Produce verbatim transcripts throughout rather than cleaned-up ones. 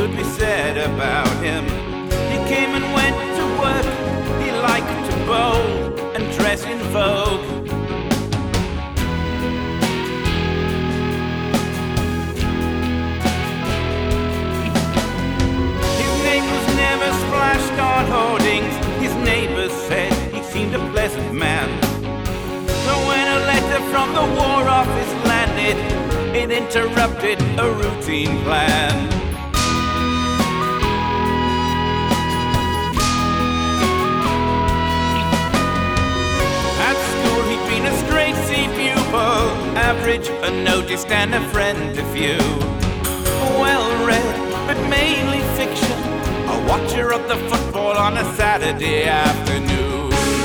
could be said about him. He came and went to work, he liked to bowl and dress in vogue. His name was never splashed on hoardings. His neighbors said he seemed a pleasant man. So when a letter from the War Office landed, it interrupted a routine plan. At school he'd been a straight C pupil, average, unnoticed and a friend to few. Well-read, but mainly fiction, a watcher of the football on a Saturday afternoon.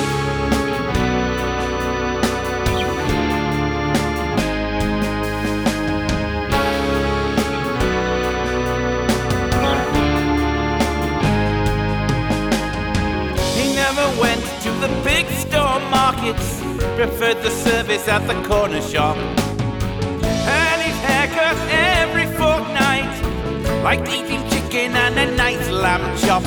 Went to the big store markets, preferred the service at the corner shop. And his haircut every fortnight, liked eating chicken and a nice lamb chop.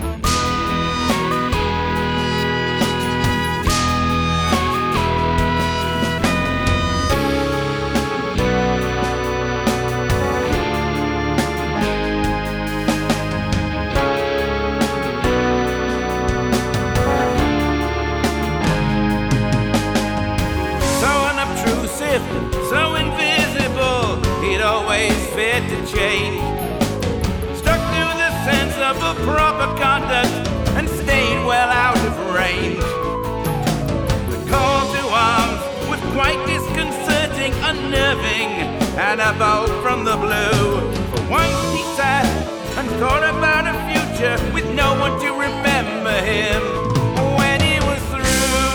So invisible, he'd always feared to change. Stuck to the sense of a proper conduct and stayed well out of range. The call to arms was quite disconcerting, unnerving, and a bolt from the blue. For once he sat and thought about a future with no one to remember him when he was through.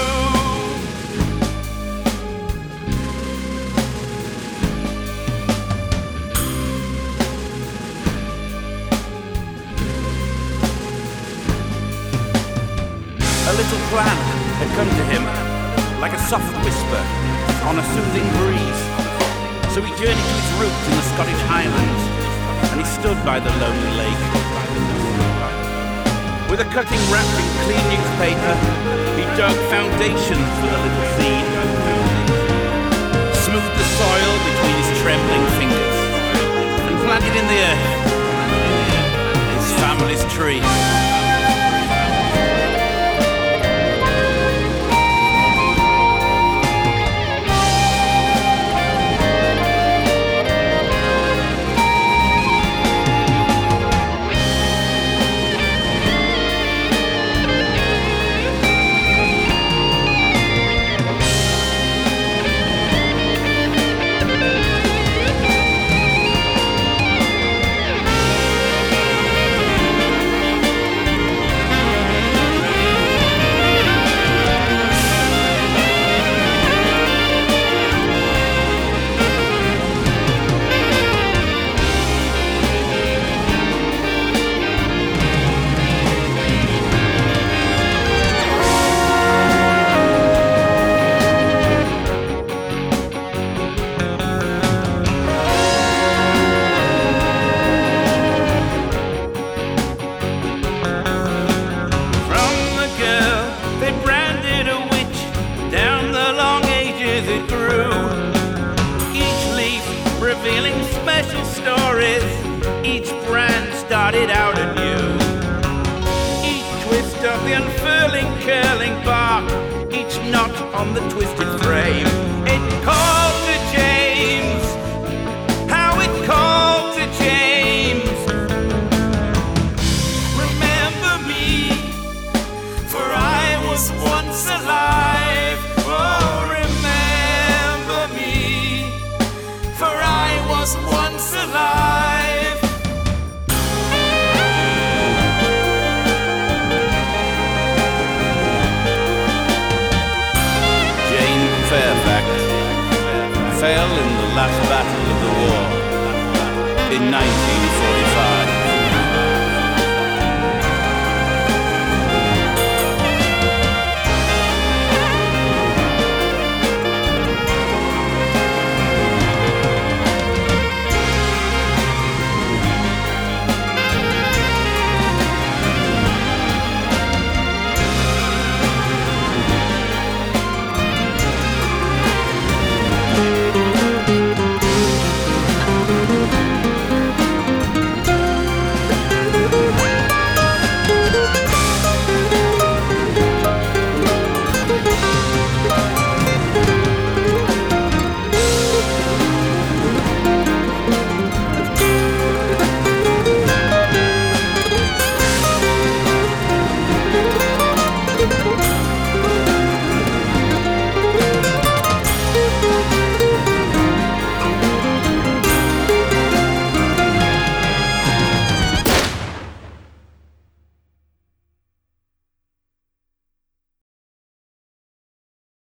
A little plan had come to him, like a soft whisper on a soothing breeze. So he journeyed to his roots in the Scottish Highlands, and he stood by the lonely lake. With a cutting wrapped in clean newspaper, he dug foundations for the little seed, smoothed the soil between his trembling fingers, and planted in the earth his family's tree. Revealing special stories, each brand started out anew. Each twist of the unfurling, curling bark, each knot on the twisted frame. It called to James, how it called to James. Remember me, for I was once alive. Oh, remember me, for I was once alive. Jane Fairfax fell in the last battle of the war in nineteen forty-six.